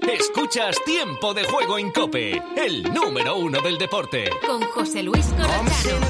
Escuchas Tiempo de Juego en COPE, el número 1 del deporte. Con José Luis Corrochano.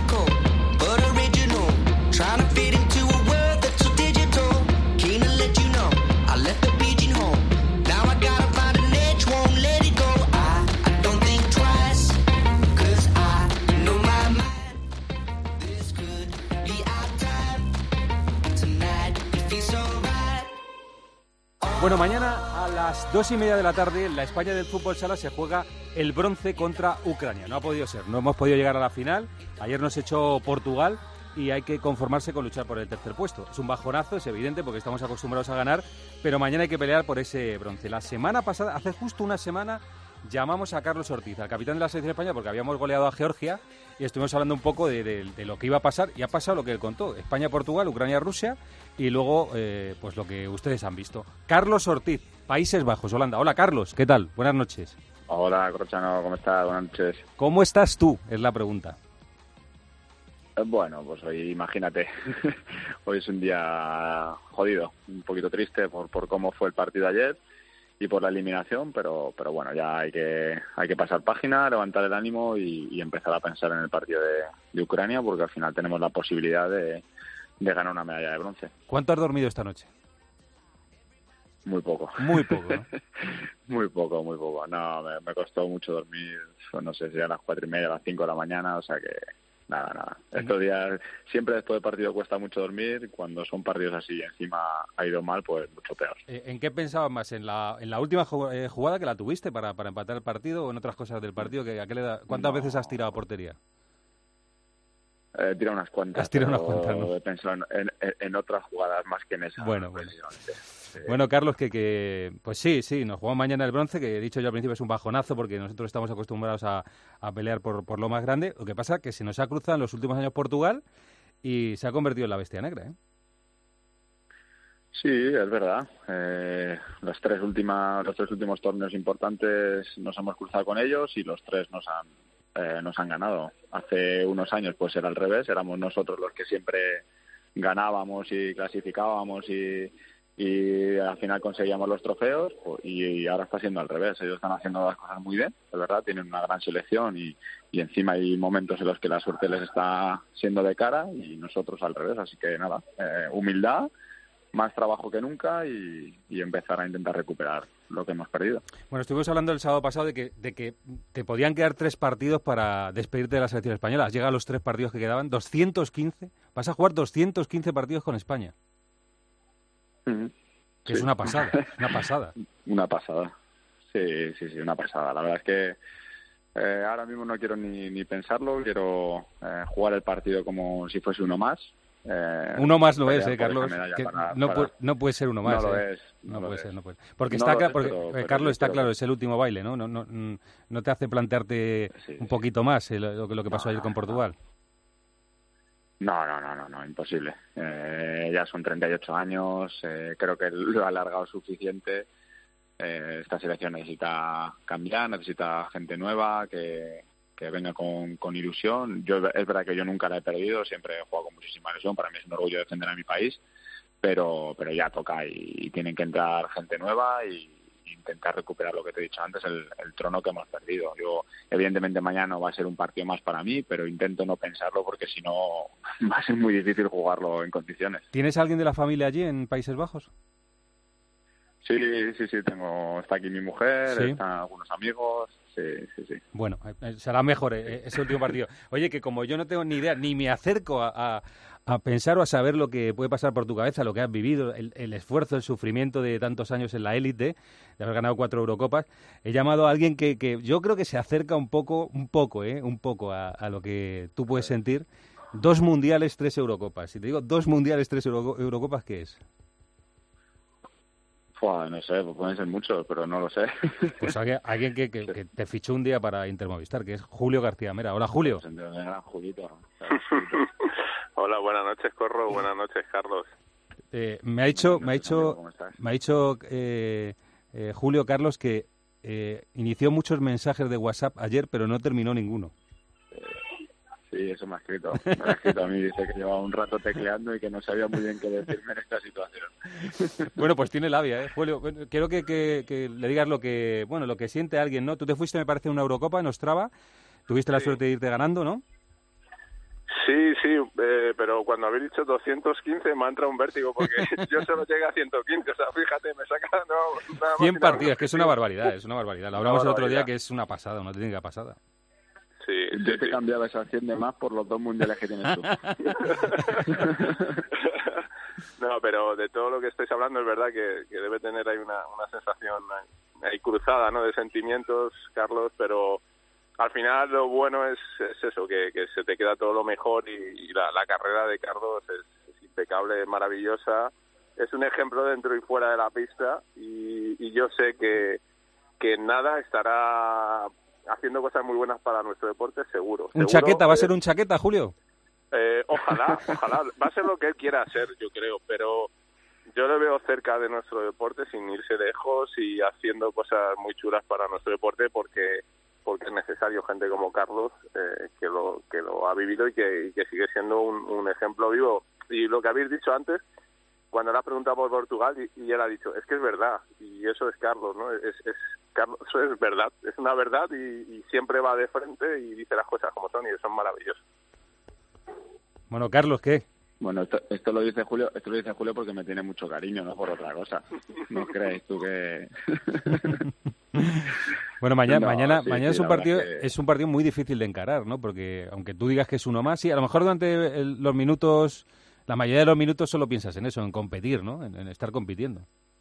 Bueno, mañana a las 2:30 de la tarde en la España del fútbol sala se juega el bronce contra Ucrania. No ha podido ser, no hemos podido llegar a la final. Ayer nos echó Portugal y hay que conformarse con luchar por el tercer puesto. Es un bajonazo, es evidente, porque estamos acostumbrados a ganar, pero mañana hay que pelear por ese bronce. La semana pasada, hace justo una semana, llamamos a Carlos Ortiz, al capitán de la selección española, porque habíamos goleado a Georgia y estuvimos hablando un poco de lo que iba a pasar, y ha pasado lo que él contó: España-Portugal, Ucrania-Rusia, y luego pues lo que ustedes han visto. Carlos Ortiz, Países Bajos, Holanda. Hola, Carlos, ¿qué tal? Buenas noches. Hola, Corrochano, ¿cómo estás? Buenas noches. ¿Cómo estás tú? Es la pregunta. Bueno, pues hoy, imagínate, hoy es un día jodido, un poquito triste por cómo fue el partido ayer y por la eliminación, pero bueno, ya hay que pasar página, levantar el ánimo y empezar a pensar en el partido de Ucrania, porque al final tenemos la posibilidad de ganar una medalla de bronce. ¿Cuánto has dormido esta noche? Muy poco. Muy poco, ¿no? Muy poco. No, me costó mucho dormir, no sé si a las 4:30, a las 5 de la mañana, o sea que nada. Estos días, siempre después del partido cuesta mucho dormir, cuando son partidos así y encima ha ido mal, pues mucho peor. ¿En qué pensabas más? ¿En la última jugada que la tuviste para empatar el partido, o en otras cosas del partido? ¿Cuántas veces has tirado a portería? He tirado unas cuantas. Has tirado unas cuantas, ¿no? He pensado en otras jugadas más que en esa. Bueno. Bueno, Carlos, pues sí, nos jugamos mañana el bronce, que he dicho yo al principio es un bajonazo porque nosotros estamos acostumbrados a pelear por lo más grande. Lo que pasa es que se nos ha cruzado en los últimos años Portugal y se ha convertido en la bestia negra, ¿eh? Sí, es verdad. Los tres últimos torneos importantes nos hemos cruzado con ellos y los tres nos han ganado. Hace unos años pues era al revés, éramos nosotros los que siempre ganábamos y clasificábamos y al final conseguíamos los trofeos, y ahora está siendo al revés. Ellos están haciendo las cosas muy bien, es verdad, tienen una gran selección y encima hay momentos en los que la suerte les está siendo de cara y nosotros al revés, así que nada, humildad, más trabajo que nunca y empezar a intentar recuperar lo que hemos perdido. Bueno, estuvimos hablando el sábado pasado de que te podían quedar 3 partidos para despedirte de la selección española. Has llegado a los 3 partidos que quedaban, 215, vas a jugar 215 partidos con España. Uh-huh. Que sí. Es una pasada. Una pasada. Sí, una pasada. La verdad es que ahora mismo no quiero ni pensarlo, quiero jugar el partido como si fuese uno más. Uno más no es, Carlos. No puede ser uno más. No lo es. No puede ser. Porque Carlos, está claro, es el último baile, ¿no? No te hace plantearte un poquito más lo que pasó ayer con Portugal. No, imposible. Ya son 38 años, creo que lo ha alargado suficiente. Esta selección necesita cambiar, necesita gente nueva que venga con ilusión. Es verdad que yo nunca la he perdido, siempre he jugado con muchísima ilusión. Para mí es un orgullo defender a mi país, pero ya toca y tienen que entrar gente nueva y intentar recuperar lo que te he dicho antes, el trono que hemos perdido. Yo, evidentemente, mañana va a ser un partido más para mí, pero intento no pensarlo porque si no va a ser muy difícil jugarlo en condiciones. ¿Tienes a alguien de la familia allí en Países Bajos? Sí, está aquí mi mujer, ¿sí? Están algunos amigos, sí. Bueno, será mejor ese último partido. Oye, que como yo no tengo ni idea, ni me acerco a pensar o a saber lo que puede pasar por tu cabeza, lo que has vivido, el esfuerzo, el sufrimiento de tantos años en la élite, de haber ganado 4 Eurocopas, he llamado a alguien que yo creo que se acerca un poco a lo que tú puedes sentir. 2 mundiales, 3 Eurocopas. Si te digo 2 mundiales, 3 Eurocopas, ¿qué es? No sé, pues pueden ser muchos, pero no lo sé. Pues alguien que te fichó un día para Intermovistar, que es Julio García Mera. Hola, Julio. Julito. Hola, buenas noches, Corro. Buenas noches, Carlos. Me ha dicho Julio, Carlos, que inició muchos mensajes de WhatsApp ayer, pero no terminó ninguno. Sí, Sí, eso me ha escrito. Me ha escrito a mí, dice que llevaba un rato tecleando y que no sabía muy bien qué decirme en esta situación. Bueno, pues tiene labia, Julio. Quiero que le digas lo que siente alguien, ¿no? Tú te fuiste, me parece, a una Eurocopa en Ostrava. Tuviste la suerte de irte ganando, ¿no? Sí, pero cuando habéis dicho 215 me ha entrado un vértigo porque yo solo llegué a 115, o sea, fíjate, me saca... No, nada más 100 partidos, que es una barbaridad, Lo hablamos el otro día, que es una pasada, una auténtica pasada. Sí, yo te cambiaba esas 100 de más por los 2 mundiales que tienes tú. No, pero de todo lo que estáis hablando es verdad que debe tener ahí una sensación ahí cruzada, ¿no?, de sentimientos, Carlos, pero al final lo bueno es eso, que se te queda todo lo mejor y la carrera de Carlos es impecable, es maravillosa, es un ejemplo dentro y fuera de la pista y yo sé que nada estará haciendo cosas muy buenas para nuestro deporte, seguro. ¿Un chaqueta? ¿Va a ser un chaqueta, Julio? Ojalá, va a ser lo que él quiera hacer, yo creo, pero yo lo veo cerca de nuestro deporte sin irse lejos y haciendo cosas muy chulas para nuestro deporte porque es necesario gente como Carlos que lo ha vivido y que sigue siendo un ejemplo vivo. Y lo que habéis dicho antes, cuando le has preguntado por Portugal y él ha dicho, es que es verdad, y eso es Carlos, ¿no? Carlos, eso es verdad, es una verdad y siempre va de frente y dice las cosas como son y eso es maravilloso. Bueno, Carlos, ¿qué? Bueno, esto lo dice Julio porque me tiene mucho cariño, no por otra cosa. ¿No crees tú que...? Bueno, mañana es un partido que... es un partido muy difícil de encarar, ¿no? Porque aunque tú digas que es uno más, sí, a lo mejor durante los minutos, la mayoría de los minutos solo piensas en eso, en competir, ¿no? En estar compitiendo.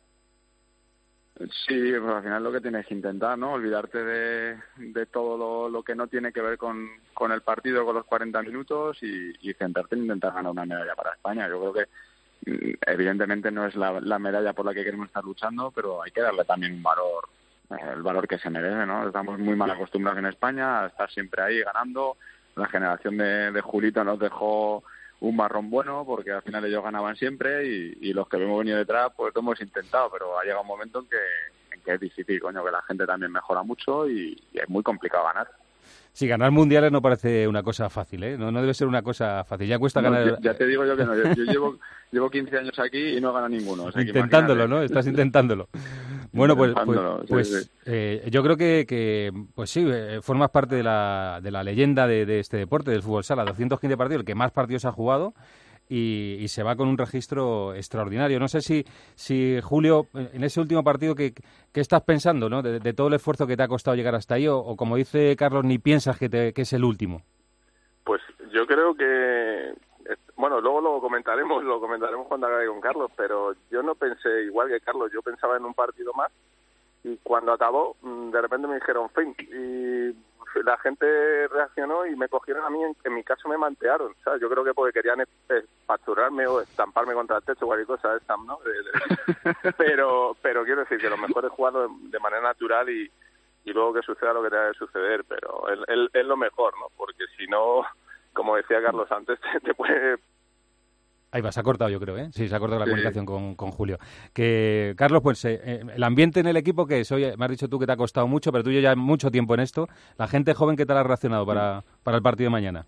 Sí, pues al final lo que tienes que intentar, ¿no? Olvidarte de todo lo que no tiene que ver con el partido, con los 40 minutos y centrarte en intentar ganar una medalla para España. Yo creo que evidentemente no es la medalla por la que queremos estar luchando, pero hay que darle también un valor, el valor que se merece, ¿no? Estamos muy mal acostumbrados en España a estar siempre ahí ganando. La generación de Julito nos dejó un marrón bueno porque al final ellos ganaban siempre y los que hemos venido detrás pues lo hemos intentado, pero ha llegado un momento en que es difícil, coño, que la gente también mejora mucho y es muy complicado ganar. Sí, ganar mundiales no parece una cosa fácil, ¿eh? No debe ser una cosa fácil. Ya cuesta ganar... Ya te digo yo que no. Yo llevo 15 años aquí y no he ganado ninguno. O sea, intentándolo, ¿no? Estás intentándolo. Bueno, pues sí. Yo creo que pues sí, formas parte de la leyenda de este deporte, del fútbol sala. 215 partidos, el que más partidos ha jugado y se va con un registro extraordinario. No sé si Julio, en ese último partido, ¿qué estás pensando, ¿no? De todo el esfuerzo que te ha costado llegar hasta ahí o como dice Carlos, ni piensas que es el último. Pues yo creo que... Bueno, luego lo comentaremos cuando acabe con Carlos, pero yo no pensé igual que Carlos, yo pensaba en un partido más y cuando acabó, de repente me dijeron fin y la gente reaccionó y me cogieron a mí, en mi caso me mantearon, ¿sabes? Yo creo que porque querían pasturarme o estamparme contra el techo o cualquier cosa de esta, ¿no? Pero quiero decir que lo mejor es jugarlo de manera natural y luego que suceda lo que tenga que suceder, pero es lo mejor, ¿no? Porque si no, como decía Carlos antes, te puede... Ahí va, se ha cortado yo creo, ¿eh? Sí, se ha cortado la comunicación con Julio. Que Carlos, pues el ambiente en el equipo, que hoy me has dicho tú que te ha costado mucho, pero tú llevas mucho tiempo en esto. La gente joven, ¿qué tal ha reaccionado para el partido de mañana?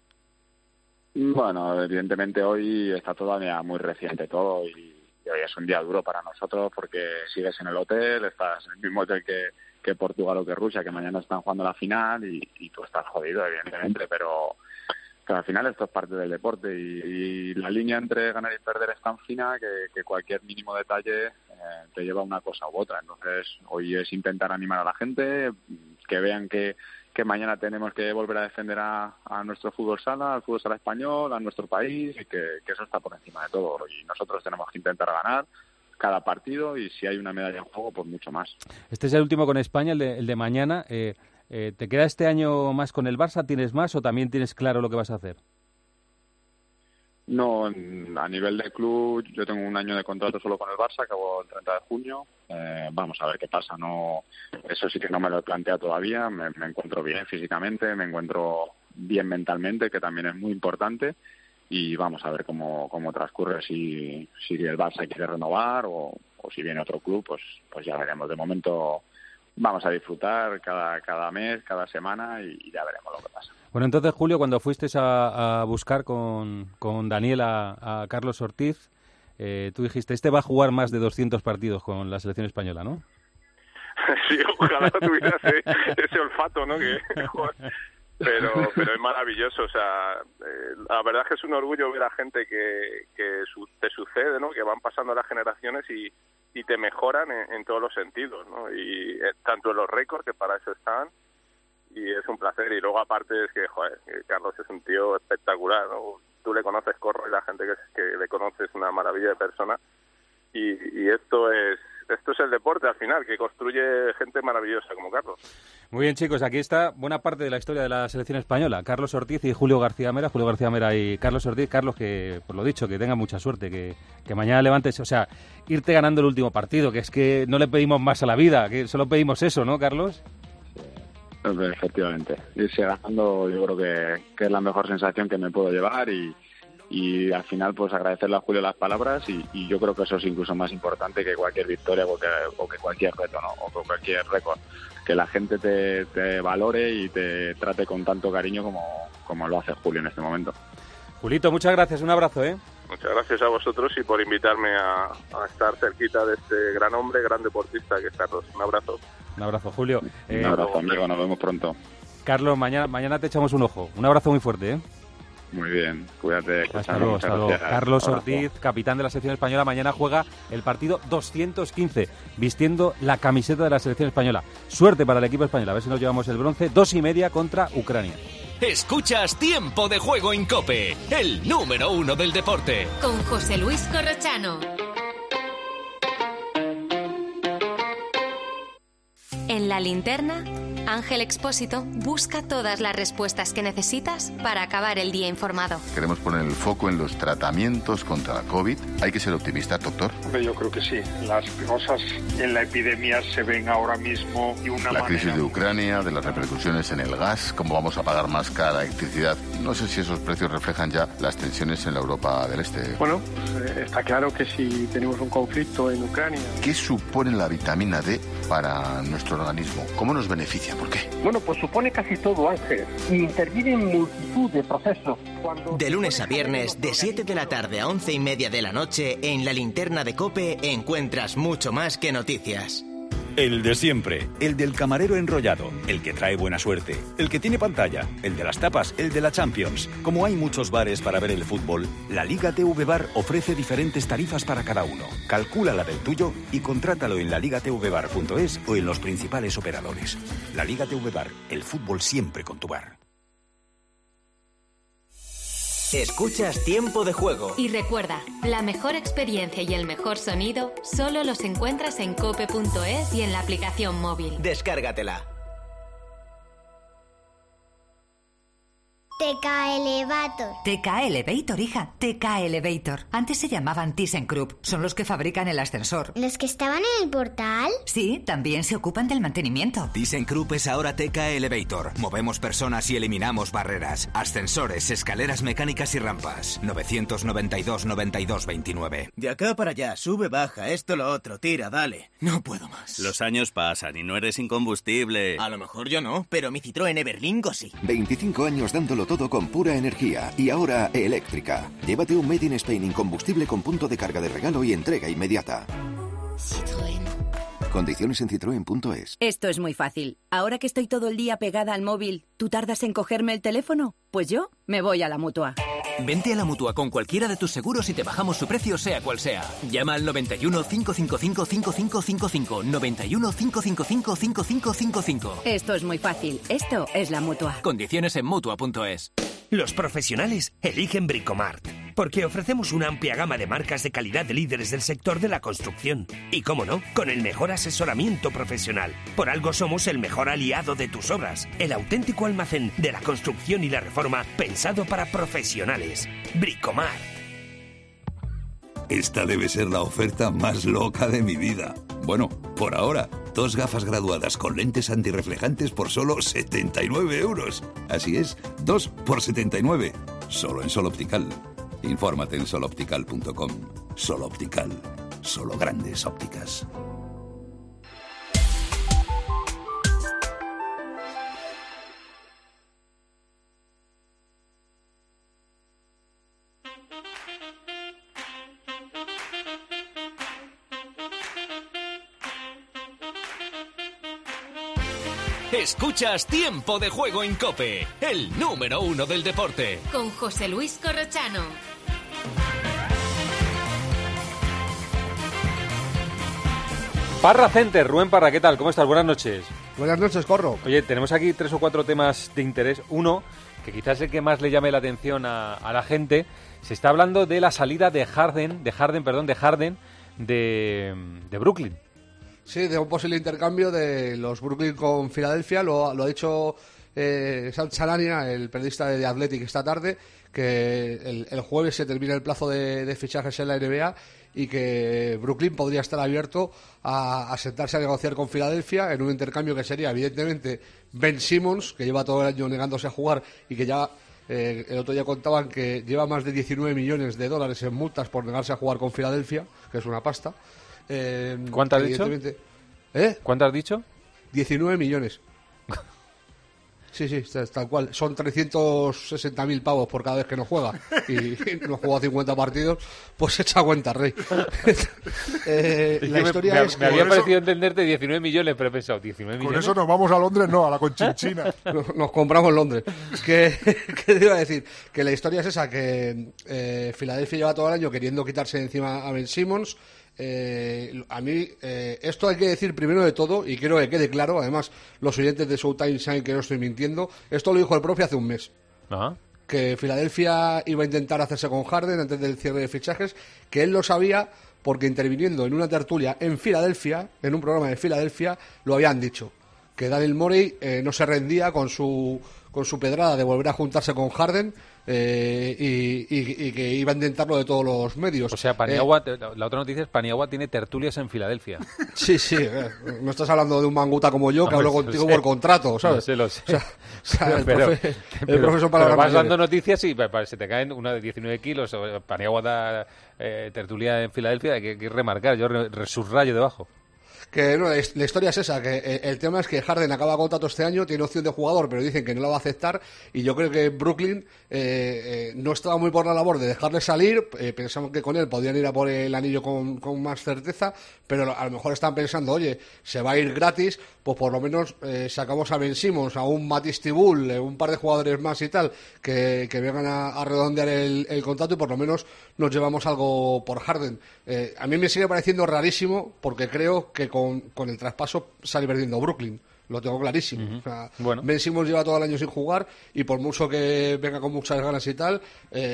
Bueno, evidentemente hoy está todavía muy reciente todo y hoy es un día duro para nosotros porque sigues en el hotel, estás en el mismo hotel que Portugal o que Rusia, que mañana están jugando la final y tú estás jodido, evidentemente, pero al final esto es parte del deporte y la línea entre ganar y perder es tan fina que cualquier mínimo detalle te lleva a una cosa u otra. Entonces hoy es intentar animar a la gente, que vean que mañana tenemos que volver a defender a nuestro fútbol sala, al fútbol sala español, a nuestro país y que eso está por encima de todo y nosotros tenemos que intentar ganar cada partido y si hay una medalla en juego pues mucho más. Este es el último con España, el de mañana. ¿Te queda este año más con el Barça? ¿Tienes más o también tienes claro lo que vas a hacer? No, a nivel de club yo tengo un año de contrato solo con el Barça, acabo el 30 de junio. Vamos a ver qué pasa. No, eso sí que no me lo he planteado todavía. Me encuentro bien físicamente, me encuentro bien mentalmente, que también es muy importante. Y vamos a ver cómo transcurre, si el Barça quiere renovar o si viene otro club, pues ya veremos. De momento vamos a disfrutar cada mes, cada semana y ya veremos lo que pasa. Bueno, entonces, Julio, cuando fuiste a buscar con Daniel a Carlos Ortiz, tú dijiste, este va a jugar más de 200 partidos con la selección española, ¿no? Sí, ojalá tuviera ese olfato, ¿no? Pero es maravilloso, o sea, la verdad es que es un orgullo ver a gente que te sucede, ¿no? Que van pasando las generaciones y te mejoran en todos los sentidos, ¿no? Y tanto en los récords, que para eso están, y es un placer. Y luego aparte es que, joder, Carlos es un tío espectacular, ¿no? Tú le conoces, Corro, y la gente que le conoce es una maravilla de persona, y esto es el deporte al final, que construye gente maravillosa como Carlos. Muy bien, chicos, aquí está buena parte de la historia de la selección española. Carlos Ortiz y Julio García Mera y Carlos Ortiz. Carlos, que por lo dicho, que tenga mucha suerte, que mañana levantes, o sea, irte ganando el último partido, que es que no le pedimos más a la vida, que solo pedimos eso, ¿no, Carlos? Efectivamente, irse ganando yo creo que es la mejor sensación que me puedo llevar y al final pues agradecerle a Julio las palabras y yo creo que eso es incluso más importante que cualquier victoria o que cualquier reto, ¿no? O que cualquier récord, que la gente te valore y te trate con tanto cariño como lo hace Julio en este momento. Julito, muchas gracias, un abrazo, ¿eh? Muchas gracias a vosotros y por invitarme a estar cerquita de este gran hombre, gran deportista que es Carlos. Un abrazo. Un abrazo, Julio. Un abrazo, amigo, nos vemos pronto. Carlos, mañana te echamos un ojo. Un abrazo muy fuerte, ¿eh? Muy bien, cuídate. Hasta luego. Carlos Ortiz, capitán de la selección española, mañana juega el partido 215, vistiendo la camiseta de la selección española. Suerte para el equipo español, a ver si nos llevamos el bronce. 2:30 contra Ucrania. Escuchas Tiempo de Juego en COPE, el número 1 del deporte. Con José Luis Corrochano. En La Linterna, Ángel Expósito busca todas las respuestas que necesitas para acabar el día informado. Queremos poner el foco en los tratamientos contra la COVID. ¿Hay que ser optimista, doctor? Yo creo que sí. Las cosas en la epidemia se ven ahora mismo de una manera... La crisis de Ucrania, de las repercusiones en el gas, cómo vamos a pagar más cara la electricidad. No sé si esos precios reflejan ya las tensiones en la Europa del Este. Bueno, está claro que si tenemos un conflicto en Ucrania... ¿Qué supone la vitamina D para nuestro organismo? ¿Cómo nos beneficia? ¿Por qué? Bueno, pues supone casi todo, Ángel. Interviene en multitud de procesos. De lunes a viernes, de 7 de la tarde a 11:30 de la noche, en La Linterna de COPE encuentras mucho más que noticias. El de siempre, el del camarero enrollado, el que trae buena suerte, el que tiene pantalla, el de las tapas, el de la Champions. Como hay muchos bares para ver el fútbol, la Liga TV Bar ofrece diferentes tarifas para cada uno. Calcula la del tuyo y contrátalo en laligatvbar.es o en los principales operadores. La Liga TV Bar, el fútbol siempre con tu bar. Escuchas Tiempo de Juego. Y recuerda, la mejor experiencia y el mejor sonido solo los encuentras en cope.es y en la aplicación móvil. Descárgatela. TK Elevator. TK Elevator, hija. TK Elevator. Antes se llamaban ThyssenKrupp. Son los que fabrican el ascensor. ¿Los que estaban en el portal? Sí, también se ocupan del mantenimiento. ThyssenKrupp es ahora TK Elevator. Movemos personas y eliminamos barreras. Ascensores, escaleras mecánicas y rampas. 992 92 29. De acá para allá, sube, baja, esto, lo otro, tira, dale. No puedo más. Los años pasan y no eres incombustible. A lo mejor yo no, pero mi Citroën Everlingo sí. 25 años dándolo todo con pura energía y ahora eléctrica. Llévate un Made in Spain incombustible con punto de carga de regalo y entrega inmediata. Citroën. Condiciones en citroen.es. Esto es muy fácil. Ahora que estoy todo el día pegada al móvil, ¿tú tardas en cogerme el teléfono? Pues yo me voy a la Mutua. Vente a la Mutua con cualquiera de tus seguros y te bajamos su precio sea cual sea. Llama al 91 555 5555. 91 555 5555. Esto es muy fácil. Esto es la Mutua. Condiciones en Mutua.es. Los profesionales eligen Bricomart, porque ofrecemos una amplia gama de marcas de calidad de líderes del sector de la construcción. Y cómo no, con el mejor asesoramiento profesional. Por algo somos el mejor aliado de tus obras. El auténtico almacén de la construcción y la reforma pensado para profesionales. Bricomart. Esta debe ser la oferta más loca de mi vida. Bueno, por ahora, 2 gafas graduadas con lentes antirreflejantes por solo 79 euros. Así es, 2 por 79. Solo en Sol Optical. Infórmate en soloptical.com. Sol Optical. Solo grandes ópticas. Escuchas Tiempo de Juego en COPE, el número 1 del deporte. Con José Luis Corrochano. Parra Center, Rubén Parra, ¿qué tal? ¿Cómo estás? Buenas noches. Buenas noches, Corro. Oye, tenemos aquí 3 o 4 temas de interés. Uno, que quizás es el que más le llame la atención a la gente. Se está hablando de la salida de Harden de Brooklyn. Sí, de un posible intercambio de los Brooklyn con Filadelfia. Lo ha dicho Sam Charania, el periodista de The Athletic, esta tarde, que el jueves se termina el plazo de fichajes en la NBA y que Brooklyn podría estar abierto a sentarse a negociar con Filadelfia en un intercambio que sería, evidentemente, Ben Simmons, que lleva todo el año negándose a jugar y que ya el otro día contaban que lleva más de 19 millones de dólares en multas por negarse a jugar con Filadelfia, que es una pasta. ¿Cuánto has dicho? ¿Cuánto has dicho? 19 millones. Sí, tal cual. Son 360.000 pavos por cada vez que no juega. Y no juega 50 partidos, pues echa cuenta, Rey. La historia es que... Me había parecido entenderte 19 millones, pero he pensado, 19 millones. Con eso nos vamos a Londres, no, a la Conchinchina. Nos compramos Londres. ¿Qué te iba a decir? Que la historia es esa, que Filadelfia lleva todo el año queriendo quitarse de encima a Ben Simmons. A mí esto hay que decir primero de todo, y quiero que quede claro, además los oyentes de Showtime saben que no estoy mintiendo, esto lo dijo el propio hace un mes. Que Filadelfia iba a intentar hacerse con Harden antes del cierre de fichajes, que él lo sabía porque interviniendo en una tertulia en Filadelfia, en un programa de Filadelfia, lo habían dicho, que Daryl Morey no se rendía con su pedrada de volver a juntarse con Harden, y que iba a intentarlo de todos los medios. O sea, Paniagua, la otra noticia es Paniagua tiene tertulias en Filadelfia. Sí, no estás hablando de un manguta como yo, que hablo contigo por contrato, ¿sabes? Lo sé. O sea, el profesor pero vas dando noticias y se te caen una de 19 kilos. Paniagua da tertulia en Filadelfia, hay que remarcar, yo subrayo debajo. Que no, la historia es esa, que el tema es que Harden acaba contrato este año, tiene opción de jugador, pero dicen que no la va a aceptar, y yo creo que Brooklyn no estaba muy por la labor de dejarle salir. Pensamos que con él podían ir a por el anillo con más certeza, pero a lo mejor están pensando, oye, se va a ir gratis, pues por lo menos sacamos a Ben Simmons, a un Matisse Thybulle, un par de jugadores más y tal, que vengan a redondear el contrato, y por lo menos nos llevamos algo por Harden. A mí me sigue pareciendo rarísimo, porque creo que con el traspaso sale perdiendo Brooklyn. Lo tengo clarísimo. O sea, Ben Simmons lleva todo el año sin jugar, y por mucho que venga con muchas ganas y tal,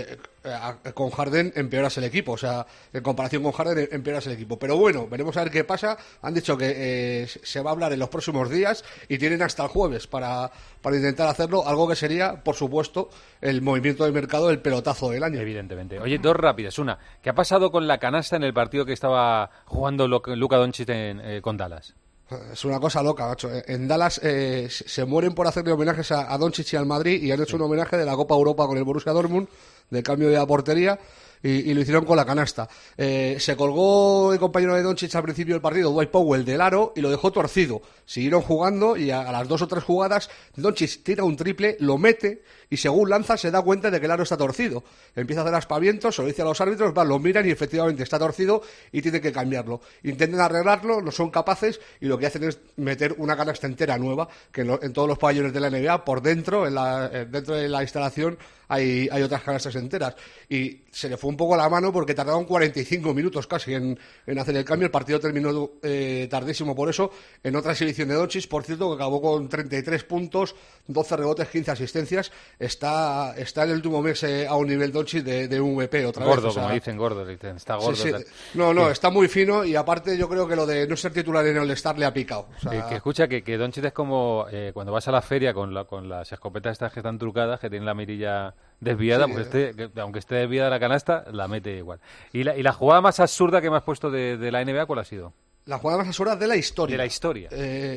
con Harden empeoras el equipo. O sea, en comparación con Harden empeoras el equipo. Pero bueno, veremos a ver qué pasa. Han dicho que se va a hablar en los próximos días y tienen hasta el jueves para intentar hacerlo, algo que sería, por supuesto, el movimiento de mercado, el pelotazo del año. Evidentemente. Oye, dos rápidas. Una, ¿qué ha pasado con la canasta en el partido que estaba jugando Luka Doncic con Dallas? Es una cosa loca, macho. En Dallas se mueren por hacerle homenajes a Doncic y al Madrid, y han hecho un homenaje de la Copa Europa con el Borussia Dortmund, del cambio de la portería, y lo hicieron con la canasta. Se colgó el compañero de Doncic al principio del partido, Dwight Powell, del aro, y lo dejó torcido. Siguieron jugando, y a las 2 o 3 jugadas Doncic tira un triple, lo mete, y según lanza se da cuenta de que el aro está torcido. Empieza a hacer aspavientos, se lo dice a los árbitros, lo miran y efectivamente está torcido y tienen que cambiarlo. Intentan arreglarlo, no son capaces, y lo que hacen es meter una canasta entera nueva, que en todos los pabellones de la NBA, por dentro, dentro de la instalación, hay otras canastas enteras. Y se le fue un poco la mano porque tardaron 45 minutos casi en hacer el cambio. El partido terminó tardísimo por eso. En otra exhibición de Doncic, por cierto, que acabó con 33 puntos, 12 rebotes, 15 asistencias. Está en el último mes a un nivel Doncic de MVP otra vez. Gordo, como dicen, gordo. Está gordo. Sí. No, está muy fino, y aparte yo creo que lo de no ser titular en el All-Star le ha picado. O sea... que escucha que Doncic es como cuando vas a la feria con las escopetas estas que están trucadas, que tienen la mirilla desviada, pues aunque esté desviada la canasta, la mete igual. ¿Y la jugada más absurda que me has puesto de la NBA, cuál ha sido? La jugada más absurda de la historia. De la historia.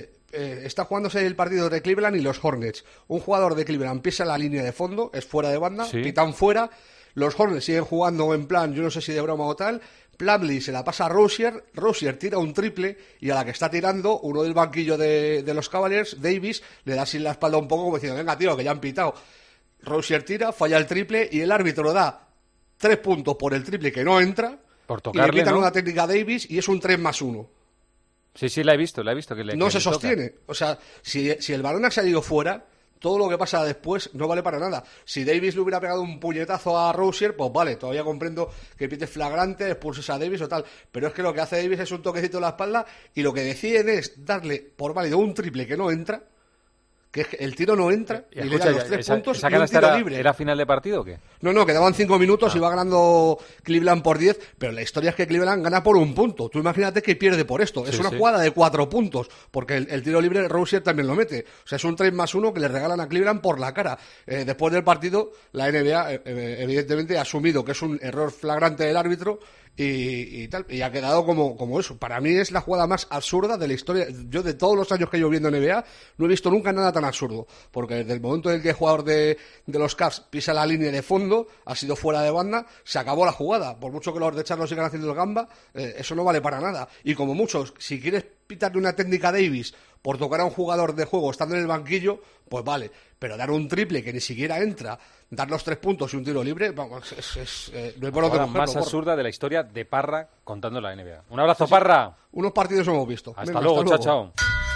Está jugándose el partido de Cleveland y los Hornets. Un jugador de Cleveland pisa la línea de fondo, es fuera de banda, pitan fuera. Los Hornets siguen jugando en plan, yo no sé si de broma o tal. Plumlee se la pasa a Rozier tira un triple, y a la que está tirando, uno del banquillo de los Cavaliers, Davis, le da así la espalda un poco como diciendo, venga tío, que ya han pitado. Rozier tira, falla el triple, y el árbitro da 3 puntos por el triple que no entra, por tocarle, y le pitan ¿no? una técnica a Davis, y es un 3+1. Sí, la he visto que no se sostiene. O sea, si el balón ha salido fuera, todo lo que pasa después no vale para nada. Si Davis le hubiera pegado un puñetazo a Rozier, pues vale, todavía comprendo que pite flagrante, expulses a Davis o tal, pero es que lo que hace Davis es un toquecito en la espalda y lo que deciden es darle por válido un triple que no entra, que es que el tiro no entra y le dan los 3 puntos y un tiro libre. ¿Era final de partido o qué? No, quedaban 5 minutos y va ganando Cleveland por 10, pero la historia es que Cleveland gana por 1 punto. Tú imagínate que pierde por esto. Es una jugada de 4 puntos, porque el tiro libre Rozier también lo mete. O sea, es un 3+1 que le regalan a Cleveland por la cara. Después del partido, la NBA evidentemente ha asumido que es un error flagrante del árbitro y tal, y ha quedado como eso. Para mí es la jugada más absurda de la historia. Yo, de todos los años que llevo viendo NBA, no he visto nunca nada tan absurdo, porque desde el momento en el que el jugador de los Cavs pisa la línea de fondo, ha sido fuera de banda, se acabó la jugada. Por mucho que los de Charlotte sigan haciendo el gamba, eso no vale para nada. Y como muchos, si quieres pitarle una técnica a Davis por tocar a un jugador de juego estando en el banquillo, pues vale, pero dar un triple que ni siquiera entra, dar los 3 puntos y un tiro libre, vamos, no hay por dónde cogerlo. Más absurda de la historia de Parra contando la NBA. Un abrazo, Parra. Unos partidos hemos visto. Hasta luego, chao.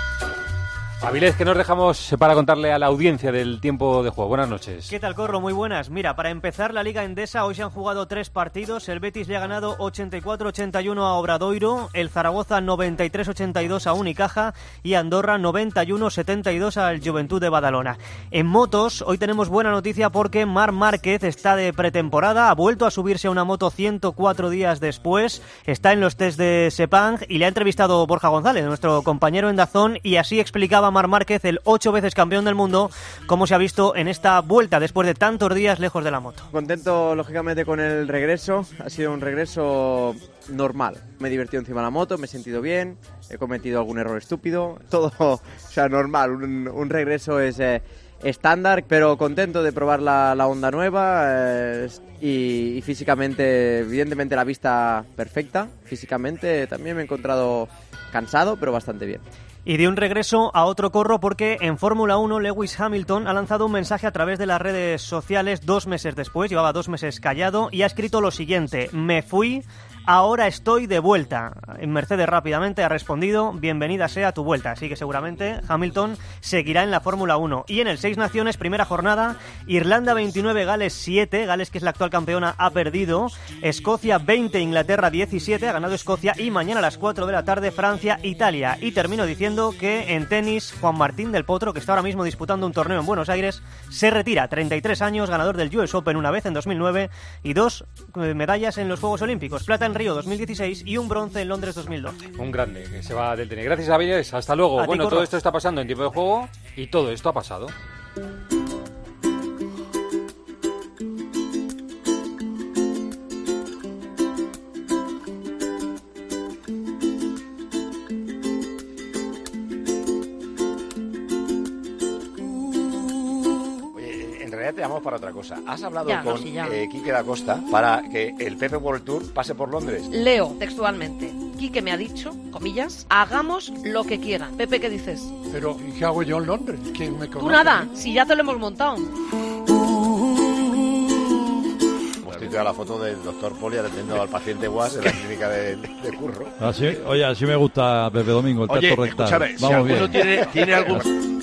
Avilés, que nos dejamos para contarle a la audiencia del tiempo de juego. Buenas noches. ¿Qué tal, Corro? Muy buenas. Mira, para empezar la Liga Endesa, hoy se han jugado 3 partidos. El Betis le ha ganado 84-81 a Obradoiro, el Zaragoza 93-82 a Unicaja y Andorra 91-72 al Juventud de Badalona. En motos, hoy tenemos buena noticia porque Marc Márquez está de pretemporada, ha vuelto a subirse a una moto 104 días después, está en los test de Sepang y le ha entrevistado Borja González, nuestro compañero en DAZN, y así explicaba Marc Márquez, el 8 veces campeón del mundo, cómo se ha visto en esta vuelta después de tantos días lejos de la moto. Contento, lógicamente, con el regreso. Ha sido un regreso normal. Me he divertido encima de la moto, me he sentido bien, he cometido algún error estúpido, todo, o sea, normal. Un regreso es estándar, pero contento de probar la Honda nueva y físicamente, evidentemente, la vista perfecta. Físicamente también me he encontrado cansado, pero bastante bien. Y de un regreso a otro, Corro, porque en Fórmula 1 Lewis Hamilton ha lanzado un mensaje a través de las redes sociales 2 meses después, llevaba 2 meses callado, y ha escrito lo siguiente: me fui, ahora estoy de vuelta. Mercedes rápidamente ha respondido: bienvenida sea tu vuelta. Así que seguramente Hamilton seguirá en la Fórmula 1. Y en el 6 Naciones, primera jornada, Irlanda 29, Gales 7, Gales, que es la actual campeona, ha perdido. Escocia 20, Inglaterra 17, ha ganado Escocia. Y mañana a las 4 de la tarde, Francia, Italia. Y termino diciendo que en tenis, Juan Martín del Potro, que está ahora mismo disputando un torneo en Buenos Aires, se retira. 33 años, ganador del US Open una vez en 2009 y 2 medallas en los Juegos Olímpicos, plata en Río 2016 y un bronce en Londres 2012. Un grande que se va del tenis. Gracias, Avilés. Hasta luego. Bueno, todo esto está pasando en tiempo de juego y todo esto ha pasado. Te llamamos para otra cosa. ¿Has hablado con Quique da Costa para que el Pepe World Tour pase por Londres? Leo textualmente: Quique me ha dicho, comillas, hagamos lo que quieran. Pepe, ¿qué dices? Pero, ¿y qué hago yo en Londres? ¿Quién me conoce? Tú nada, si ya te lo hemos montado. Hemos tuiteado la foto del doctor Poli atendiendo al paciente Guas en la clínica de Curro. Así, oye, así me gusta Pepe Domingo, el tacto rectal. Escúchame, si alguno tiene algún...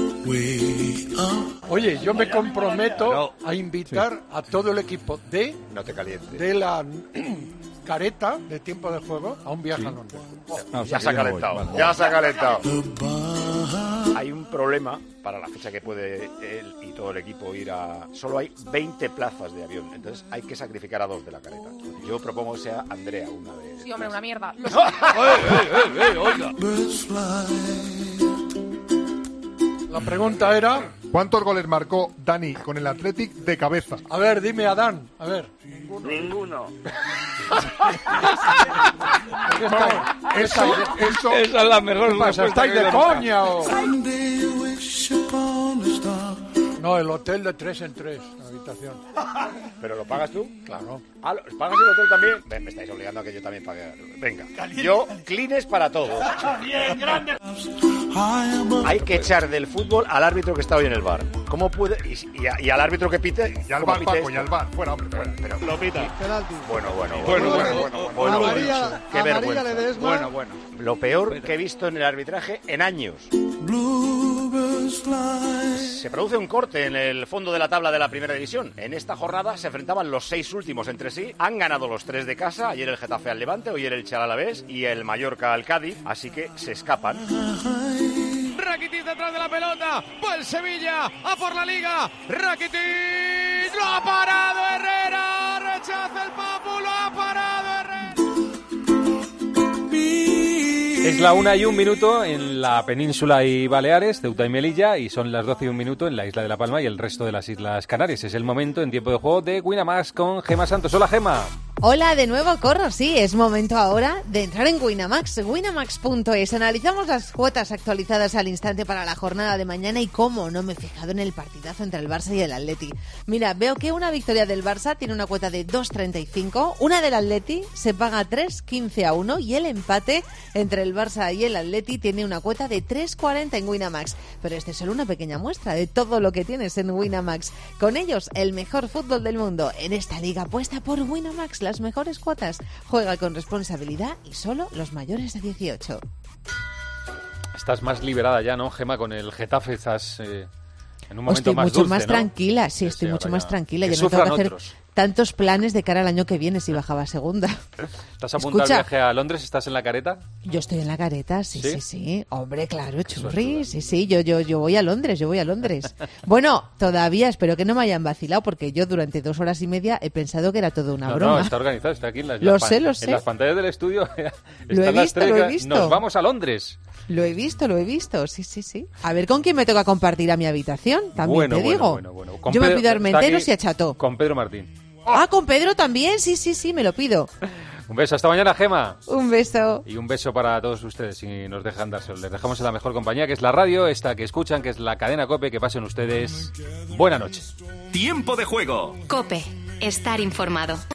Oye, yo me comprometo a invitar a todo el equipo No te calientes. de la careta de tiempo de juego a un viaje a Londres. Ya se ha calentado, ya se ha calentado. Hay un problema para la fecha que puede él y todo el equipo ir a... Solo hay 20 plazas de avión, entonces hay que sacrificar a 2 de la careta. Yo propongo que sea Andrea una de... Sí, hombre, una mierda. Oiga. La pregunta era... ¿cuántos goles marcó Dani con el Athletic de cabeza? A ver, dime, Adán. A ver. Ninguno. Esa es la mejor respuesta. ¿Estáis de coña o...? No, el hotel de 3 en 3, la habitación. ¿Pero lo pagas tú? Claro. Ah, ¿pagas el hotel también? Me estáis obligando a que yo también pague. Venga, yo, clines para todos. Bien, grande. Hay que echar del fútbol al árbitro que está hoy en el bar. ¿Cómo puede? Y al árbitro que pite. Y al bar, Paco, y al bar. Fuera, hombre, fuera. Pero Lo pita. Penalti. Bueno. Amarilla le des más. Bueno. Lo peor que he visto en el arbitraje en años. Se produce un corte en el fondo de la tabla de la primera división. En esta jornada se enfrentaban los 6 últimos entre sí. Han ganado los 3 de casa. Ayer el Getafe al Levante, hoy el Elche al Alavés y el Mallorca al Cádiz. Así que se escapan. Rakitic detrás de la pelota. Va el Sevilla. A por la Liga. Rakitic. Lo ha parado Herrera. Rechaza el Papu. Lo ha parado Herrera. Es la 1:01 en la península y Baleares, Ceuta y Melilla, y son las 12:01 en la isla de La Palma y el resto de las Islas Canarias. Es el momento en tiempo de juego de Winamax con Gema Santos. Hola, Gema. Hola, de nuevo corro, sí, es momento ahora de entrar en Winamax, winamax.es. Analizamos las cuotas actualizadas al instante para la jornada de mañana y cómo no me he fijado en el partidazo entre el Barça y el Atleti. Mira, veo que una victoria del Barça tiene una cuota de 2,35, una del Atleti se paga 3,15-1 y el empate entre el Barça y el Atleti tiene una cuota de 3,40 en Winamax. Pero este es solo una pequeña muestra de todo lo que tienes en Winamax. Con ellos, el mejor fútbol del mundo. En esta liga apuesta por Winamax, las mejores cuotas. Juega con responsabilidad y solo los mayores de 18. Estás más liberada ya, ¿no, Gema? Con el Getafe estás en un momento estoy más mucho dulce, más ¿no? tranquila, sí, estoy mucho más tranquila. Que Yo no tengo que hacer otros. tantos planes de cara al año que viene si bajaba a segunda. ¿Estás a punto del Escucha, viaje a Londres? ¿Estás en la careta? yo estoy en la careta, sí. Hombre, claro, churri, suerte. sí, yo voy a Londres, Bueno, todavía espero que no me hayan vacilado porque yo durante 2 horas y media he pensado que era todo una broma. No, está organizado, está aquí en las, Lo sé. En las pantallas del estudio. Lo he visto. Nos vamos a Londres. Lo he visto, sí. A ver con quién me toca compartir a mi habitación, también te digo. Bueno. Yo me pido Armenteros y a Cható. Con Pedro Martín. Ah, con Pedro también, sí, me lo pido. Un beso, hasta mañana, Gema. Un beso. Y un beso para todos ustedes, si nos dejan dárselo. Les dejamos en la mejor compañía, que es la radio, esta que escuchan, que es la cadena COPE. Que pasen ustedes buena noche. Tiempo de juego. COPE. Estar informado.